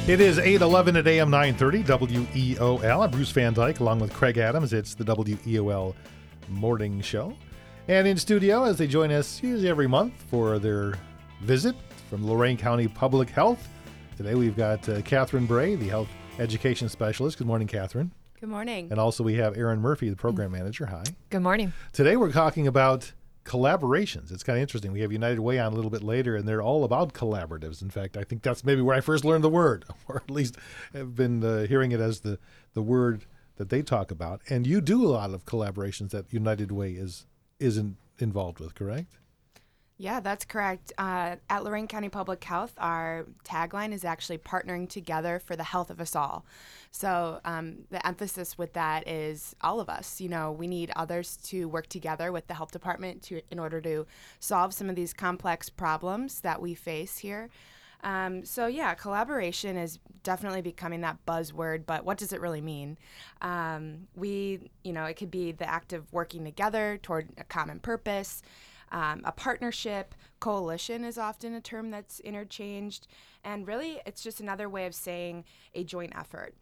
It is 8:11 at AM 930 WEOL. I'm Bruce Van Dyke along with Craig Adams. It's the WEOL Morning Show. And in studio, as they join us usually every month for their visit from Lorain County Public Health. Today we've got Catherine Bray, the Health Education Specialist. Good morning, Catherine. Good morning. And also we have Erin Murphy, the Program Manager. Hi. Good morning. Today we're talking about collaborations. It's kind of interesting. We have United Way on a little bit later, and they're all about collaboratives. In fact, I think that's maybe where I first learned the word, or at least have been hearing it as the word that they talk about. And you do a lot of collaborations that United Way isn't involved with, correct? Yeah, that's correct. At Lorain County Public Health, our tagline is actually partnering together for the health of us all. So the emphasis with that is all of us. You know, we need others to work together with the health department in order to solve some of these complex problems that we face here. Collaboration is definitely becoming that buzzword, but what does it really mean? It could be the act of working together toward a common purpose. A partnership, coalition is often a term that's interchanged, and really it's just another way of saying a joint effort.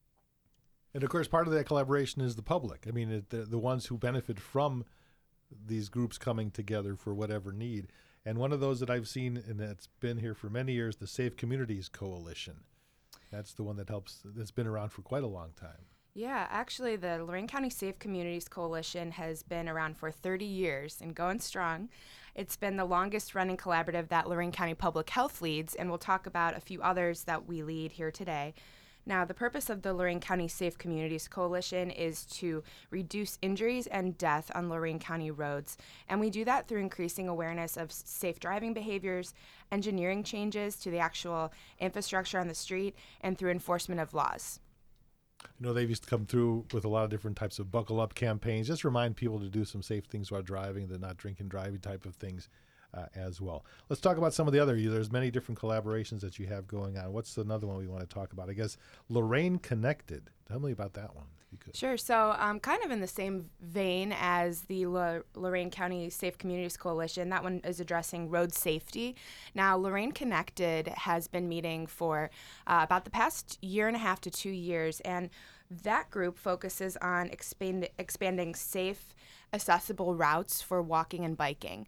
And of course, part of that collaboration is the public. I mean, the ones who benefit from these groups coming together for whatever need. And one of those that I've seen, and that's been here for many years, the Safe Communities Coalition. That's the one that's been around for quite a long time. Yeah, actually, the Lorain County Safe Communities Coalition has been around for 30 years and going strong. It's been the longest running collaborative that Lorain County Public Health leads, and we'll talk about a few others that we lead here today. Now, the purpose of the Lorain County Safe Communities Coalition is to reduce injuries and death on Lorain County roads, and we do that through increasing awareness of safe driving behaviors, engineering changes to the actual infrastructure on the street, and through enforcement of laws. You know, they've used to come through with a lot of different types of buckle up campaigns. Just remind people to do some safe things while driving, the not drinking driving type of things as well. Let's talk about some of the other. There's many different collaborations that you have going on. What's another one we want to talk about? I guess Lorain Connected. Tell me about that one, if you could. Sure. So kind of in the same vein as the Lorain County Safe Communities Coalition, that one is addressing road safety. Now, Lorain Connected has been meeting for about the past year and a half to 2 years, and that group focuses on expanding safe, accessible routes for walking and biking.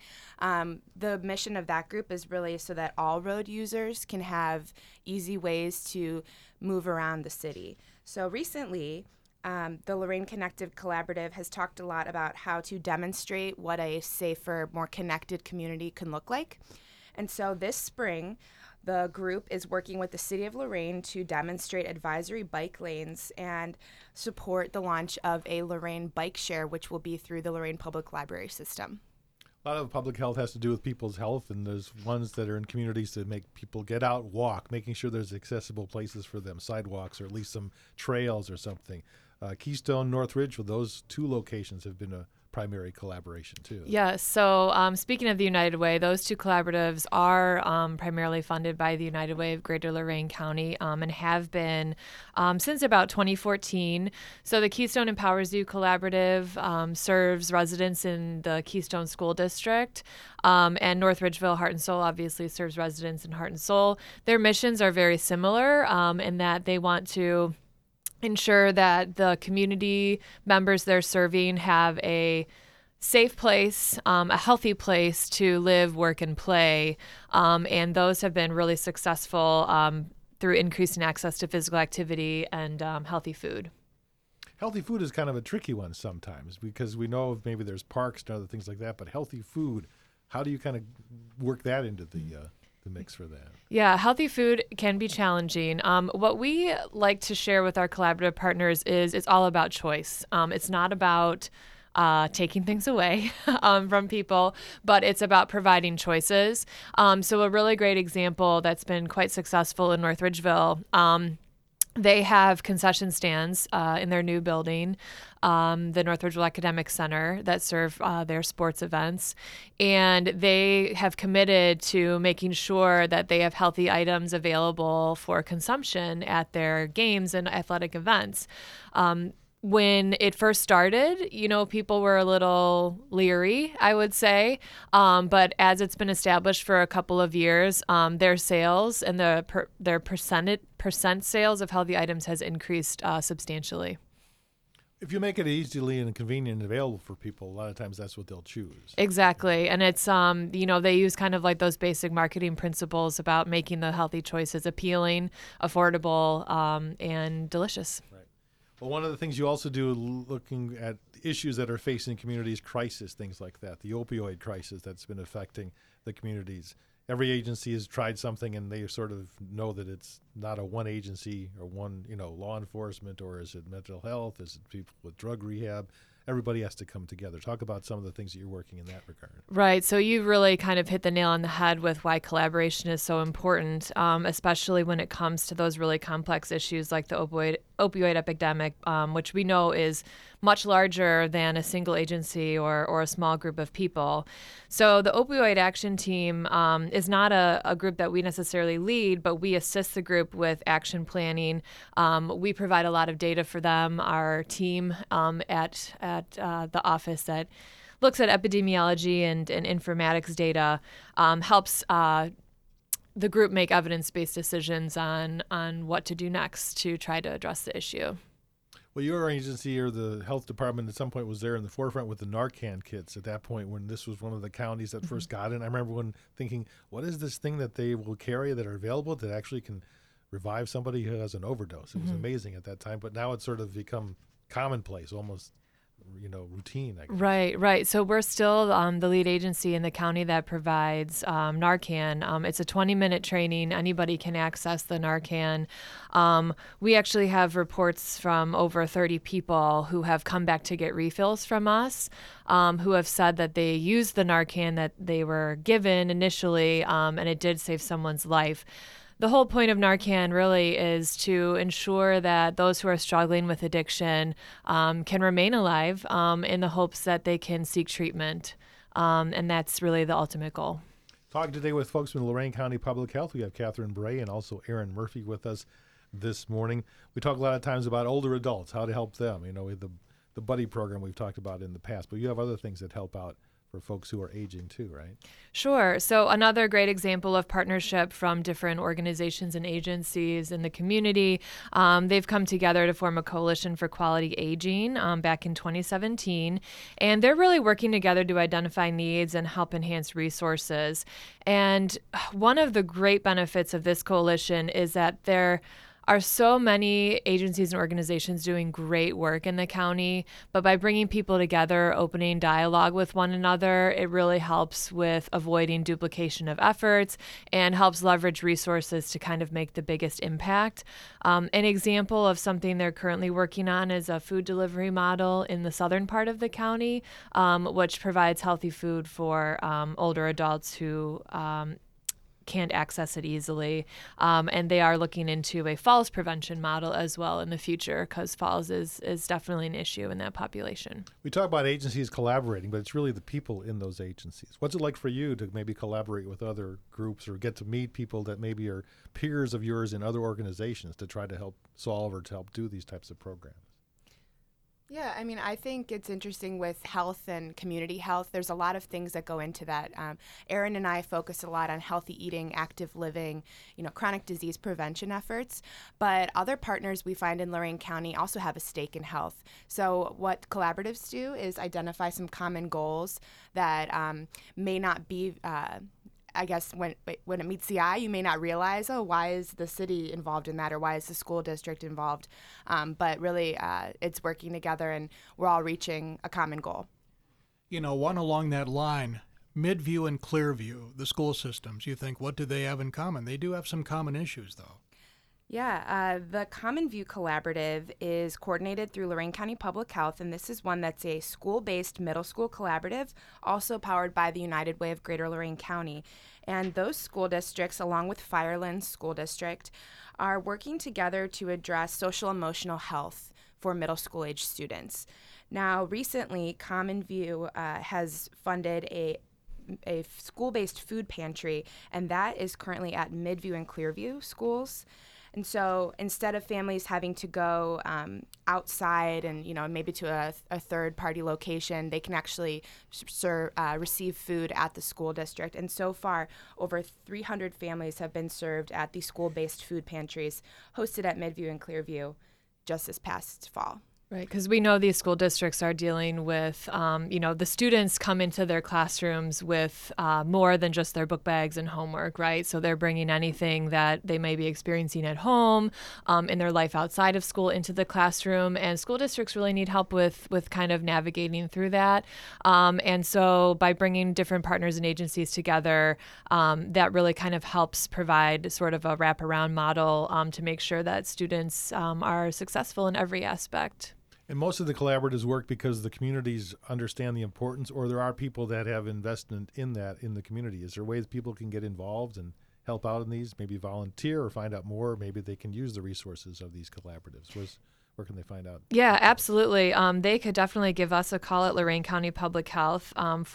The mission of that group is really so that all road users can have easy ways to move around the city. So recently, the Lorain Connected Collaborative has talked a lot about how to demonstrate what a safer, more connected community can look like. And so this spring, the group is working with the City of Lorain to demonstrate advisory bike lanes and support the launch of a Lorain bike share, which will be through the Lorain Public Library system. A lot of public health has to do with people's health, and there's ones that are in communities to make people get out, walk, making sure there's accessible places for them, sidewalks or at least some trails or something. Keystone, Northridge, well, those two locations have been a primary collaboration too. Yeah, so speaking of the United Way, those two collaboratives are primarily funded by the United Way of Greater Lorain County and have been since about 2014. So the Keystone Empowers You Collaborative serves residents in the Keystone School District, and North Ridgeville Heart and Soul obviously serves residents in Heart and Soul. Their missions are very similar in that they want to ensure that the community members they're serving have a safe place, a healthy place to live, work, and play. And those have been really successful through increasing access to physical activity and healthy food. Healthy food is kind of a tricky one sometimes because we know maybe there's parks and other things like that, but healthy food, how do you kind of work that into the mix for that? Yeah, healthy food can be challenging. What we like to share with our collaborative partners is it's all about choice. It's not about taking things away from people, but it's about providing choices. So a really great example that's been quite successful in North Ridgeville, they have concession stands in their new building, the North Ridgeville Academic Center, that serve their sports events. And they have committed to making sure that they have healthy items available for consumption at their games and athletic events. when it first started, people were a little leery, I would say. But as it's been established for a couple of years, their sales and their percent sales of healthy items has increased substantially. If you make it easily and convenient and available for people, a lot of times that's what they'll choose. Exactly. And it's, they use kind of like those basic marketing principles about making the healthy choices appealing, affordable, and delicious. Right. Well, one of the things you also do looking at issues that are facing communities, crisis, things like that, the opioid crisis that's been affecting the communities. Every agency has tried something and they sort of know that it's not a one agency or one, law enforcement, or is it mental health? Is it people with drug rehab? Everybody has to come together. Talk about some of the things that you're working in that regard. Right. So you really kind of hit the nail on the head with why collaboration is so important, especially when it comes to those really complex issues like the opioid epidemic, which we know is much larger than a single agency or a small group of people. So the Opioid Action Team is not a group that we necessarily lead, but we assist the group with action planning. We provide a lot of data for them. Our team at the office that looks at epidemiology and informatics data helps the group make evidence-based decisions on what to do next to try to address the issue. Well, your agency or the health department at some point was there in the forefront with the Narcan kits at that point when this was one of the counties that first got it. I remember when thinking, what is this thing that they will carry that are available that actually can revive somebody who has an overdose? It was amazing at that time, but now it's sort of become commonplace, almost routine, I guess. Right. So we're still the lead agency in the county that provides Narcan. It's a 20-minute training. Anybody can access the Narcan. We actually have reports from over 30 people who have come back to get refills from us, who have said that they used the Narcan that they were given initially, and it did save someone's life. The whole point of Narcan really is to ensure that those who are struggling with addiction can remain alive in the hopes that they can seek treatment. And that's really the ultimate goal. Talking today with folks from Lorain County Public Health. We have Catherine Bray and also Aaron Murphy with us this morning. We talk a lot of times about older adults, how to help them. The buddy program we've talked about in the past, but you have other things that help out for folks who are aging too, right? Sure. So another great example of partnership from different organizations and agencies in the community, they've come together to form a coalition for quality aging back in 2017. And they're really working together to identify needs and help enhance resources. And one of the great benefits of this coalition is that there are so many agencies and organizations doing great work in the county, but by bringing people together, opening dialogue with one another, it really helps with avoiding duplication of efforts and helps leverage resources to kind of make the biggest impact. An example of something they're currently working on is a food delivery model in the southern part of the county, which provides healthy food for older adults who can't access it easily. And they are looking into a falls prevention model as well in the future, because falls is definitely an issue in that population. We talk about agencies collaborating, but it's really the people in those agencies. What's it like for you to maybe collaborate with other groups or get to meet people that maybe are peers of yours in other organizations to try to help solve or to help do these types of programs? Yeah, I think it's interesting with health and community health. There's a lot of things that go into that. Aaron and I focus a lot on healthy eating, active living, chronic disease prevention efforts. But other partners we find in Lorain County also have a stake in health. So what collaboratives do is identify some common goals that may not be I guess when it meets the eye, you may not realize, why is the city involved in that, or why is the school district involved? But really, it's working together, and we're all reaching a common goal. One along that line, Midview and Clearview, the school systems, you think, what do they have in common? They do have some common issues, though. Yeah, the Common View Collaborative is coordinated through Lorain County Public Health, and this is one that's a school-based middle school collaborative, also powered by the United Way of Greater Lorain County. And those school districts, along with Firelands School District, are working together to address social emotional health for middle school age students. Now, recently, Common View has funded a school-based food pantry, and that is currently at Midview and Clearview schools. And so instead of families having to go outside and, maybe to a third-party location, they can actually receive food at the school district. And so far, over 300 families have been served at the school-based food pantries hosted at Midview and Clearview just this past fall. Right, because we know these school districts are dealing with, the students come into their classrooms with more than just their book bags and homework, right? So they're bringing anything that they may be experiencing at home, in their life outside of school into the classroom, and school districts really need help with kind of navigating through that. And so by bringing different partners and agencies together, that really kind of helps provide sort of a wraparound model to make sure that students are successful in every aspect. And most of the collaboratives work because the communities understand the importance, or there are people that have investment in that in the community. Is there ways people can get involved and help out in these, maybe volunteer or find out more? Maybe they can use the resources of these collaboratives. Where can they find out? Yeah, absolutely. They could definitely give us a call at Lorain County Public Health,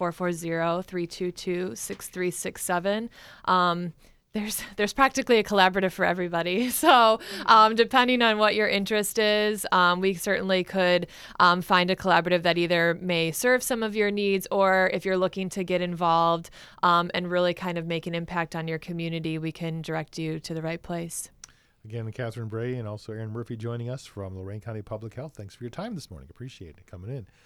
440-322-6367. There's practically a collaborative for everybody. So depending on what your interest is, we certainly could find a collaborative that either may serve some of your needs, or if you're looking to get involved and really kind of make an impact on your community, we can direct you to the right place. Again, Catherine Bray and also Aaron Murphy joining us from Lorain County Public Health. Thanks for your time this morning. Appreciate it coming in.